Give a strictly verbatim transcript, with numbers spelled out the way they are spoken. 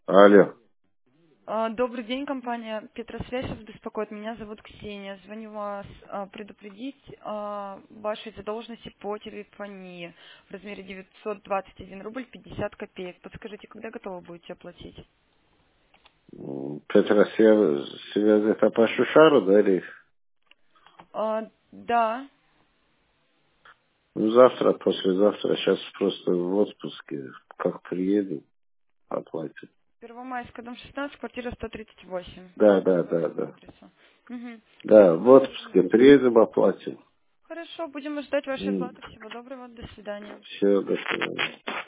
Алло. А, Добрый день, компания Петросвязь вас беспокоит. Меня зовут Ксения. Звоню вас а, предупредить о вашей задолженности по телефонии в размере девятьсот двадцать один рубль пятьдесят копеек. Подскажите, когда готовы будете оплатить? М, Петросвязь это по Шушару, да, или? А, да, Ну, завтра, послезавтра, сейчас просто в отпуске. Как приеду, оплатим. Первомайская, дом шестнадцать, квартира сто тридцать восемь. Да, да, По да, этому да. адресу. Мгм. Да, в отпуске приедем, оплатим. Хорошо, будем ждать вашей оплаты. Всего доброго, до свидания. Все, до свидания.